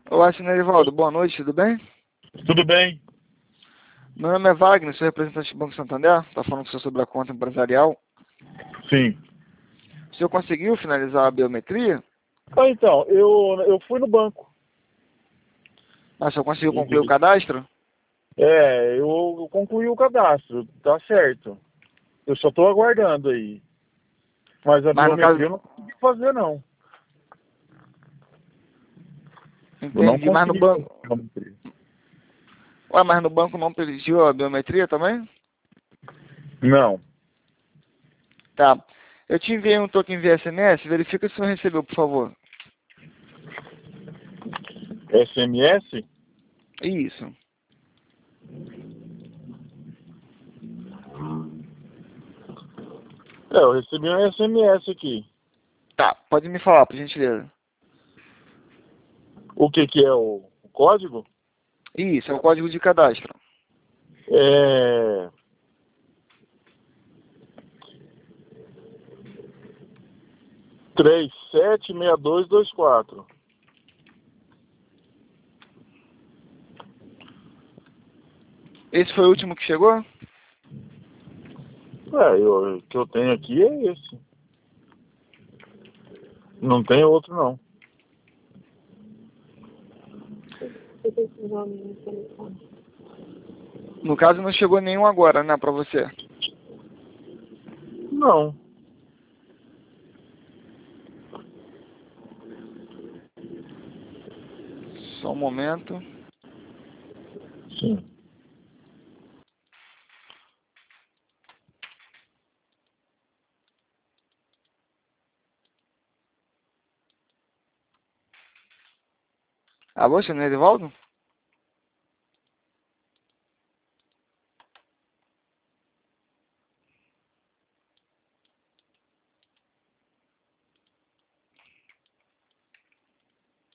Olá, senhor Erivaldo, boa noite, tudo bem? Tudo bem? Meu nome é Wagner, sou representante do Banco Santander, está falando com o senhor sobre a conta empresarial. Sim. O senhor conseguiu finalizar a biometria? Então, eu fui no banco. Ah, o senhor conseguiu concluir o cadastro? Eu concluí o cadastro, tá certo. Eu só estou aguardando aí. Mas a Mas no biometria caso, eu não consegui fazer, não. Eu não entendi, mas no consegui fazer banco... a biometria. Ué, mas no banco não pediu a biometria também? Não. Tá. Eu te enviei um token via SMS, verifica se o senhor recebeu, por favor. SMS? Isso. Eu recebi um SMS aqui. Tá, pode me falar, por gentileza. O que que é o código? Isso, é o código de cadastro. É... 376224. Esse foi o último que chegou? O que eu tenho aqui é esse. Não tem outro, não. No caso, não chegou nenhum agora, né, pra você. Não. Só um momento. Sim. Alô, senhor Erivaldo?